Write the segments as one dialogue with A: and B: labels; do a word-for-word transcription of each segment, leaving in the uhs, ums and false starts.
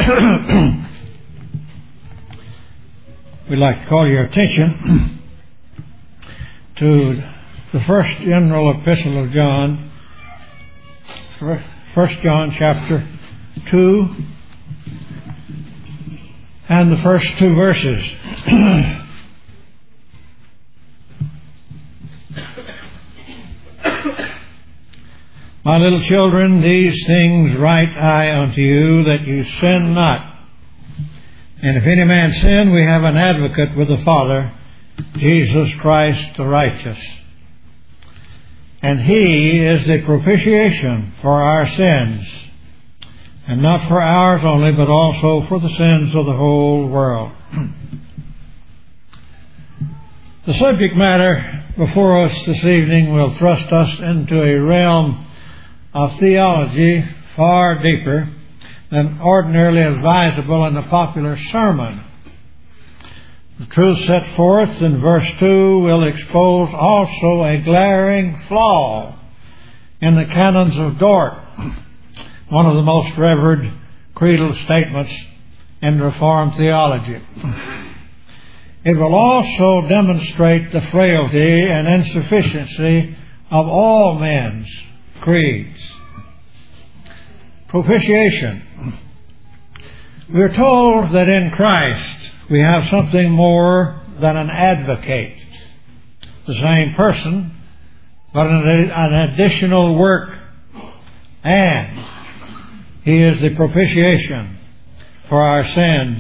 A: We'd like to call your attention to the first general epistle of John, First John chapter two, and the first two verses. My little children, these things write I unto you, that you sin not. And if any man sin, we have an advocate with the Father, Jesus Christ the righteous. And He is the propitiation for our sins, and not for ours only, but also for the sins of the whole world. The subject matter before us this evening will thrust us into a realm of theology far deeper than ordinarily advisable in a popular sermon. The truth set forth in verse two will expose also a glaring flaw in the canons of Dort, one of the most revered creedal statements in Reformed theology. It will also demonstrate the frailty and insufficiency of all men's creeds. Propitiation. We are told that in Christ we have something more than an advocate, the same person, but an, an additional work, and He is the propitiation for our sins,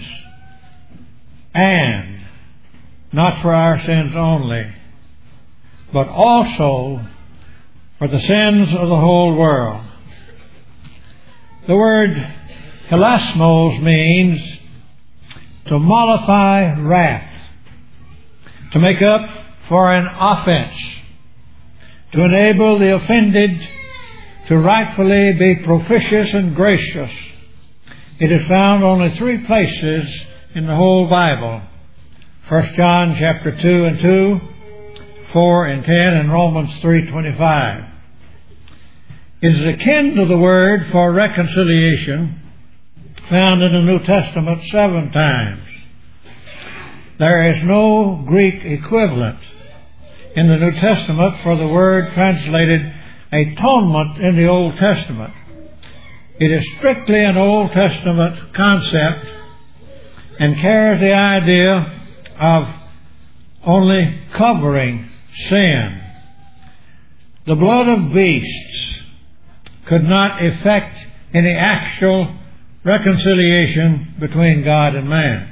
A: and not for our sins only, but also for the sins of the whole world. The word hilasmos means to mollify wrath, to make up for an offense, to enable the offended to rightfully be propitious and gracious. It is found only three places in the whole Bible: First John chapter two and two, four and ten, and Romans three twenty-five. It is akin to the word for reconciliation, found in the New Testament seven times. There is no Greek equivalent in the New Testament for the word translated atonement in the Old Testament. It is strictly an Old Testament concept and carries the idea of only covering sin. The blood of beasts could not effect any actual reconciliation between God and man.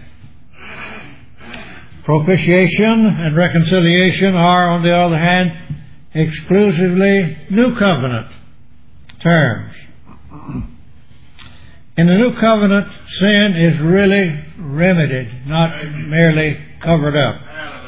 A: Propitiation and reconciliation are, on the other hand, exclusively New Covenant terms. In the New Covenant, sin is really remedied, not merely covered up.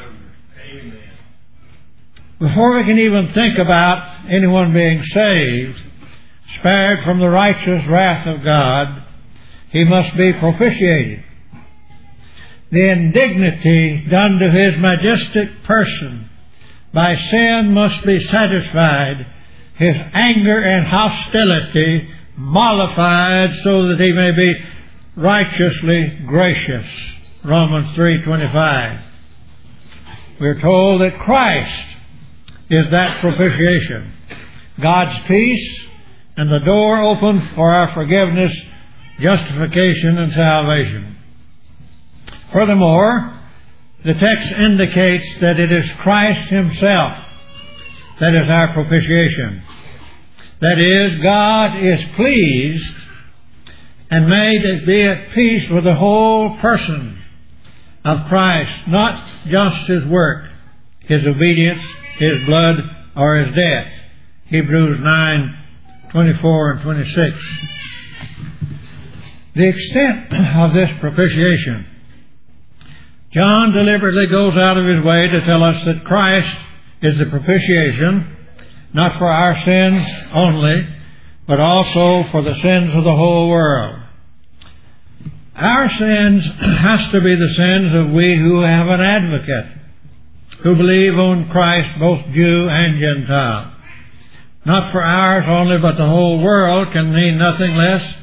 A: Before we can even think about anyone being saved, spared from the righteous wrath of God, he must be propitiated. The indignity done to His majestic person by sin must be satisfied, His anger and hostility mollified, so that He may be righteously gracious. Romans three twenty-five. We are told that Christ is that propitiation, God's peace, and the door open for our forgiveness, justification, and salvation. Furthermore, the text indicates that it is Christ Himself that is our propitiation. That is, God is pleased and made to be at peace with the whole person of Christ, not just His work, His obedience, His blood, or His death. Hebrews nine twenty-four and twenty-six. The extent of this propitiation. John deliberately goes out of his way to tell us that Christ is the propitiation, not for our sins only, but also for the sins of the whole world. Our sins has to be the sins of we who have an advocate, who believe on Christ, both Jew and Gentile. Not for ours only, but the whole world can mean nothing less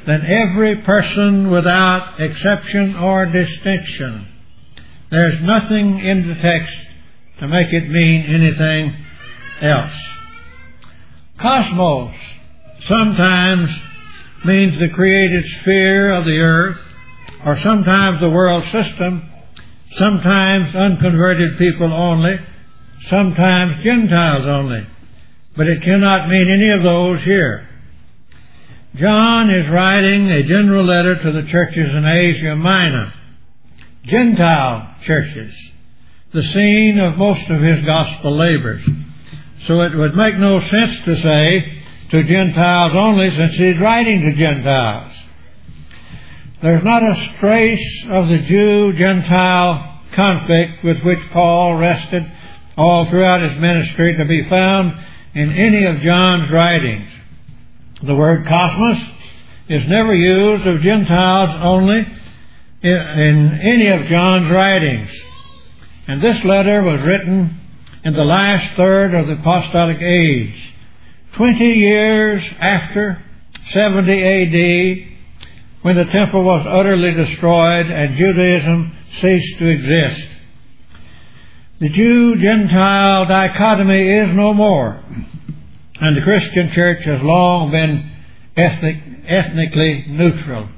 A: than every person without exception or distinction. There's nothing in the text to make it mean anything else. Cosmos sometimes means the created sphere of the earth, or sometimes the world system, sometimes unconverted people only, sometimes Gentiles only. But it cannot mean any of those here. John is writing a general letter to the churches in Asia Minor, Gentile churches, the scene of most of his gospel labors. So it would make no sense to say to Gentiles only, since he's writing to Gentiles. There's not a trace of the Jew-Gentile conflict with which Paul rested all throughout his ministry to be found in any of John's writings. The word cosmos is never used of Gentiles only in any of John's writings. And this letter was written in the last third of the apostolic age, twenty years after seventy A D, when the temple was utterly destroyed and Judaism ceased to exist. The Jew-Gentile dichotomy is no more, and the Christian church has long been ethnic, ethnically neutral.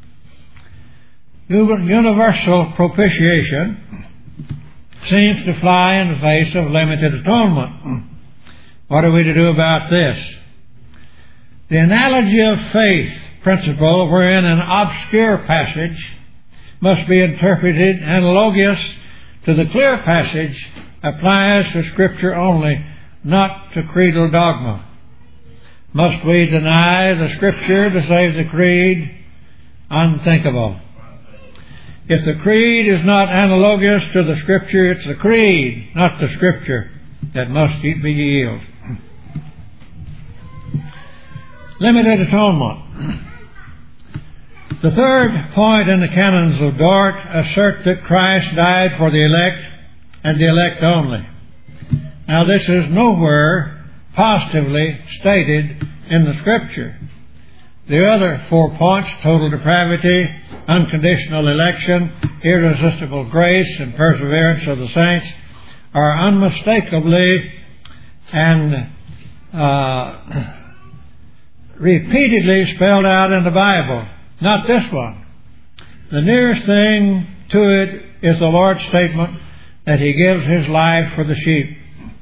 A: Universal propitiation seems to fly in the face of limited atonement. What are we to do about this? The analogy of faith principle, wherein an obscure passage must be interpreted analogous to the clear passage, applies to Scripture only, not to creedal dogma. Must we deny the Scripture to save the creed? Unthinkable. If the creed is not analogous to the Scripture, it's the creed, not the Scripture, that must be yielded. Limited atonement. The third point in the canons of Dort assert that Christ died for the elect and the elect only. Now, this is nowhere positively stated in the Scripture. The other four points, total depravity, unconditional election, irresistible grace, and perseverance of the saints, are unmistakably and uh, repeatedly spelled out in the Bible. Not this one. The nearest thing to it is the Lord's statement that He gives His life for the sheep.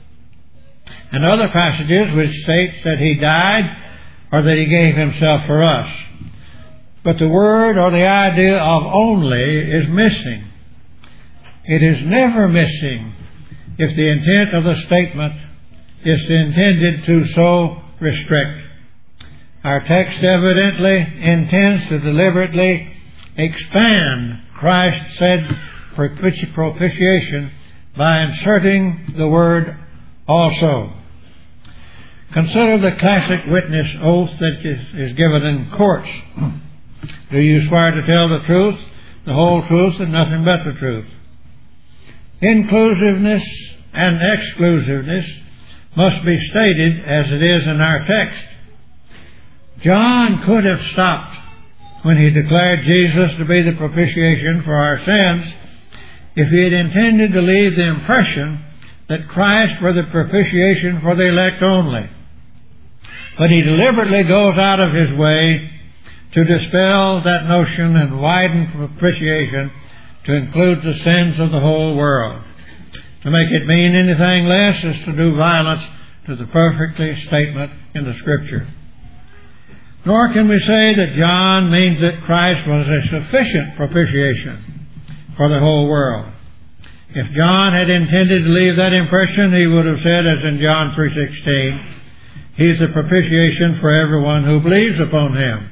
A: And other passages which states that He died or that He gave Himself for us. But the word or the idea of only is missing. It is never missing if the intent of the statement is intended to so restrict. Our text evidently intends to deliberately expand Christ's said propitiation by inserting the word also. Consider the classic witness oath that is given in courts. Do you swear to tell the truth, the whole truth, and nothing but the truth? Inclusiveness and exclusiveness must be stated as it is in our text. John could have stopped when he declared Jesus to be the propitiation for our sins if he had intended to leave the impression that Christ were the propitiation for the elect only. But he deliberately goes out of his way to dispel that notion and widen propitiation to include the sins of the whole world. To make it mean anything less is to do violence to the perfectly statement in the Scripture. Nor can we say that John means that Christ was a sufficient propitiation for the whole world. If John had intended to leave that impression, he would have said, as in John three sixteen, He's the propitiation for everyone who believes upon Him.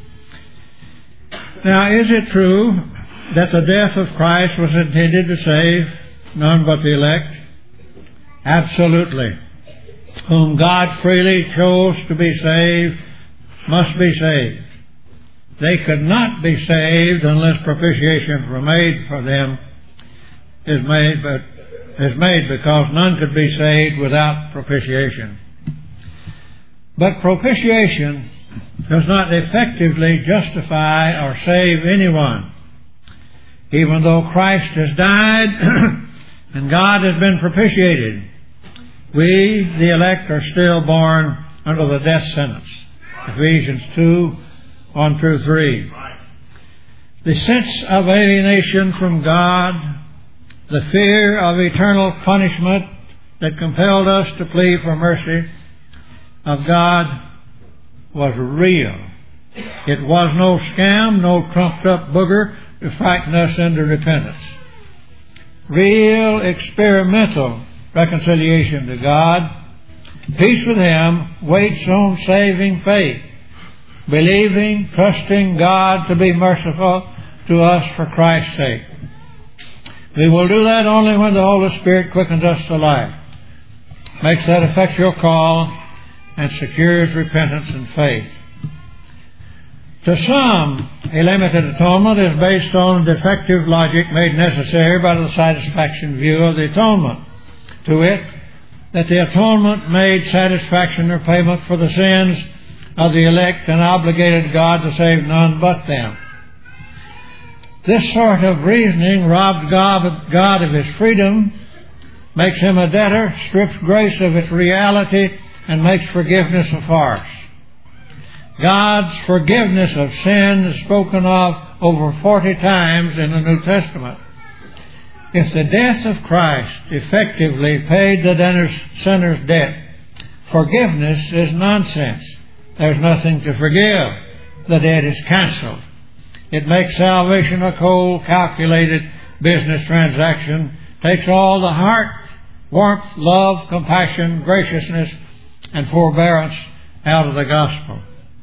A: Now, is it true that the death of Christ was intended to save none but the elect? Absolutely. Whom God freely chose to be saved must be saved. They could not be saved unless propitiation were made for them is made, but is made because none could be saved without propitiation. But propitiation does not effectively justify or save anyone. Even though Christ has died and God has been propitiated, we, the elect, are still born under the death sentence. Ephesians two, one through three. The sense of alienation from God, the fear of eternal punishment that compelled us to plead for mercy of God was real. It was no scam, no trumped-up booger to frighten us into repentance. Real experimental reconciliation to God, peace with Him, waits on saving faith, believing, trusting God to be merciful to us for Christ's sake. We will do that only when the Holy Spirit quickens us to life, makes that effectual call, and secures repentance and faith. To some, a limited atonement is based on defective logic made necessary by the satisfaction view of the atonement, to wit, that the atonement made satisfaction or payment for the sins of the elect and obligated God to save none but them. This sort of reasoning robs God, God of His freedom, makes Him a debtor, strips grace of its reality, and makes forgiveness a farce. God's forgiveness of sin is spoken of over forty times in the New Testament. If the death of Christ effectively paid the sinner's debt, forgiveness is nonsense. There's nothing to forgive. The debt is cancelled. It makes salvation a cold, calculated business transaction, takes all the heart, warmth, love, compassion, graciousness, and forbearance out of the gospel.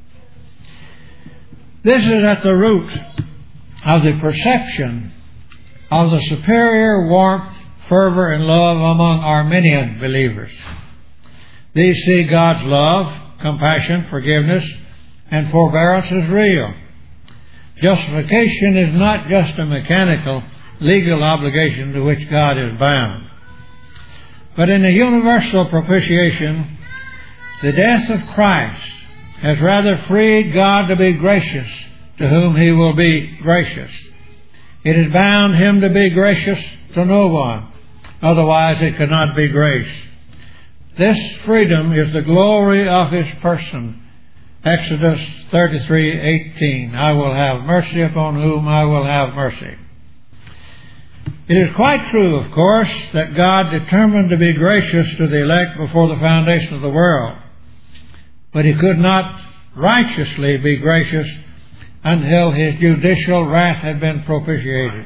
A: This is at the root of the perception of the superior warmth, fervor, and love among Arminian believers. These see God's love, compassion, forgiveness, and forbearance as real. Justification is not just a mechanical, legal obligation to which God is bound. But in the universal propitiation, the death of Christ has rather freed God to be gracious to whom He will be gracious. It has bound Him to be gracious to no one. Otherwise it could not be grace. This freedom is the glory of His person. Exodus thirty-three eighteen. I will have mercy upon whom I will have mercy. It is quite true, of course, that God determined to be gracious to the elect before the foundation of the world. But He could not righteously be gracious until His judicial wrath had been propitiated.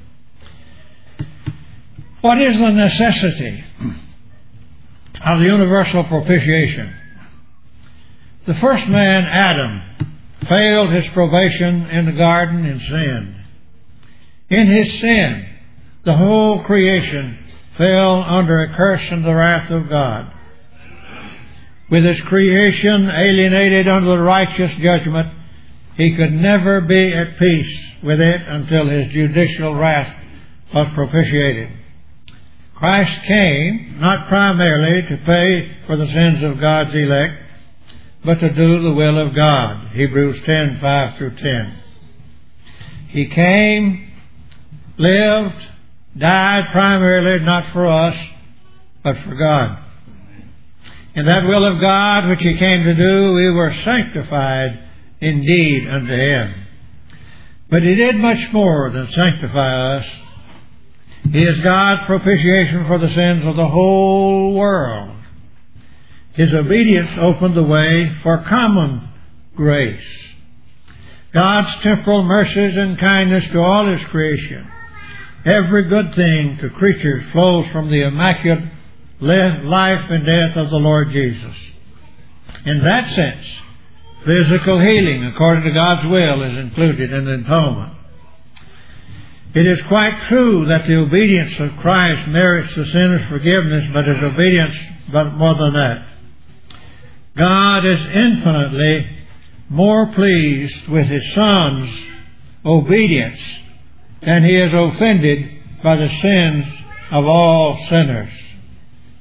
A: What is the necessity of the universal propitiation? The first man, Adam, failed his probation in the garden and sinned. In his sin, the whole creation fell under a curse and the wrath of God. With his creation alienated under the righteous judgment, he could never be at peace with it until his judicial wrath was propitiated. Christ came not primarily to pay for the sins of God's elect, but to do the will of God. Hebrews ten, five through ten. He came, lived, died primarily not for us, but for God. In that will of God which He came to do, we were sanctified indeed unto Him. But He did much more than sanctify us. He is God's propitiation for the sins of the whole world. His obedience opened the way for common grace. God's temporal mercies and kindness to all His creation. Every good thing to creatures flows from the immaculate life and death of the Lord Jesus. In that sense, physical healing according to God's will is included in the atonement. It is quite true that the obedience of Christ merits the sinner's forgiveness, but His obedience, but more than that. God is infinitely more pleased with His Son's obedience than He is offended by the sins of all sinners.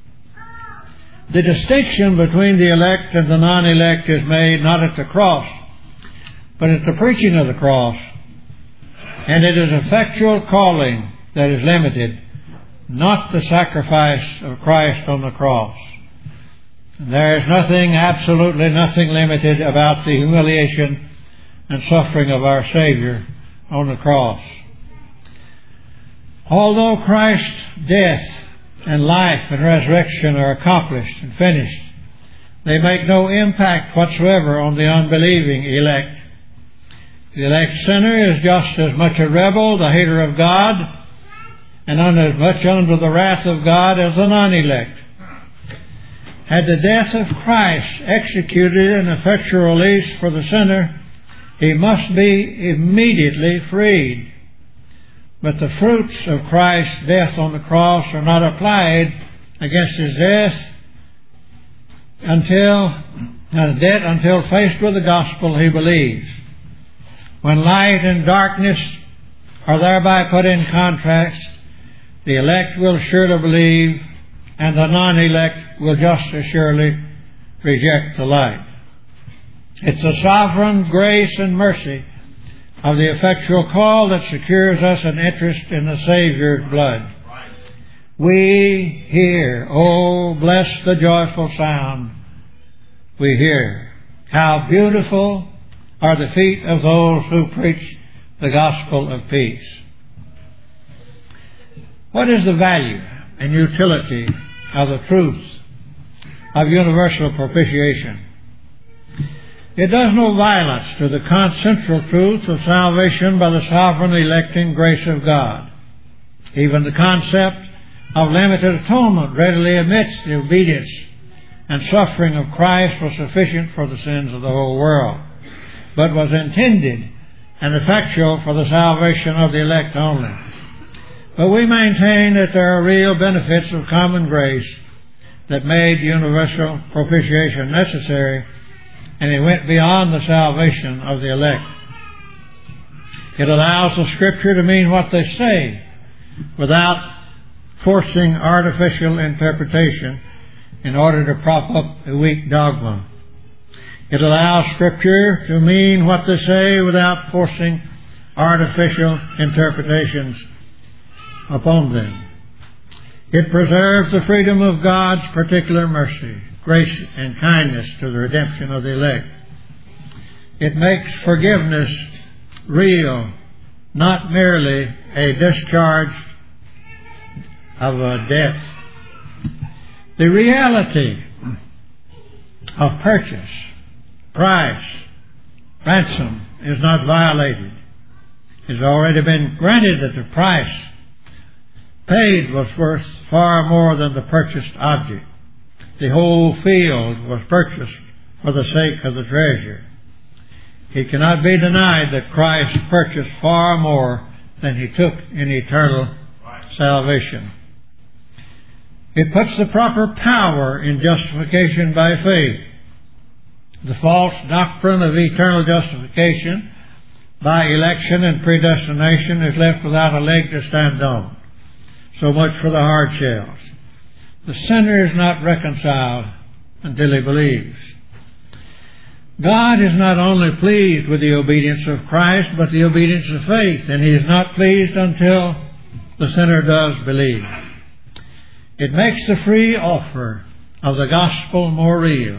A: The distinction between the elect and the non-elect is made not at the cross, but it's the preaching of the cross. And it is effectual calling that is limited, not the sacrifice of Christ on the cross. There is nothing, absolutely nothing limited about the humiliation and suffering of our Savior on the cross. Although Christ's death and life and resurrection are accomplished and finished, they make no impact whatsoever on the unbelieving elect. The elect sinner is just as much a rebel, the hater of God, and as much under the wrath of God as the non-elect. Had the death of Christ executed an effectual release for the sinner, he must be immediately freed. But the fruits of Christ's death on the cross are not applied against his death until uh, debt until faced with the gospel he believes. When light and darkness are thereby put in contrast, the elect will surely believe, and the non-elect will just as surely reject the light. It's the sovereign grace and mercy of the effectual call that secures us an interest in the Savior's blood. We hear, oh, bless the joyful sound. We hear, how beautiful are the feet of those who preach the gospel of peace. What is the value and utility of the truth of universal propitiation? It does no violence to the central truth of salvation by the sovereign electing grace of God. Even the concept of limited atonement readily admits the obedience and suffering of Christ was sufficient for the sins of the whole world, but was intended and effectual for the salvation of the elect only. But we maintain that there are real benefits of common grace that made universal propitiation necessary, and it went beyond the salvation of the elect. It allows the Scripture to mean what they say without forcing artificial interpretation in order to prop up a weak dogma. It allows Scripture to mean what they say without forcing artificial interpretations upon them. It preserves the freedom of God's particular mercy, grace, and kindness to the redemption of the elect. It makes forgiveness real, not merely a discharge of a debt. The reality of purchase, price, ransom is not violated. It has already been granted that the price paid was worth far more than the purchased object. The whole field was purchased for the sake of the treasure. It cannot be denied that Christ purchased far more than he took in eternal salvation. It puts the proper power in justification by faith. The false doctrine of eternal justification by election and predestination is left without a leg to stand on. So much for the hard shells. The sinner is not reconciled until he believes. God is not only pleased with the obedience of Christ, but the obedience of faith, and he is not pleased until the sinner does believe. It makes the free offer of the gospel more real.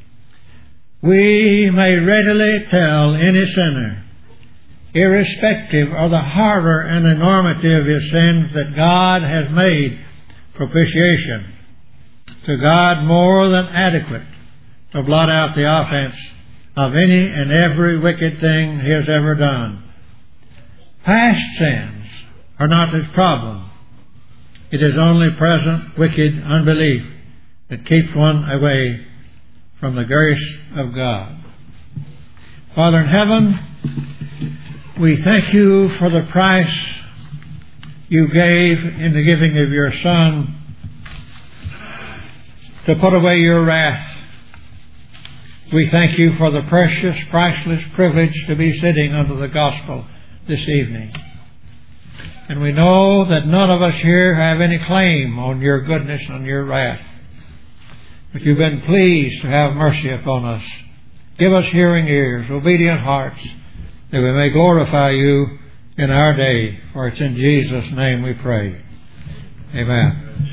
A: We may readily tell any sinner, irrespective of the horror and enormity of his sins, that God has made propitiation to God more than adequate to blot out the offense of any and every wicked thing he has ever done. Past sins are not his problem. It is only present wicked unbelief that keeps one away from the grace of God. Father in heaven, we thank you for the price you gave in the giving of your Son to put away your wrath. We thank you for the precious, priceless privilege to be sitting under the gospel this evening. And we know that none of us here have any claim on your goodness and your wrath. But you've been pleased to have mercy upon us. Give us hearing ears, obedient hearts, that we may glorify you in our day. For it's in Jesus' name we pray. Amen.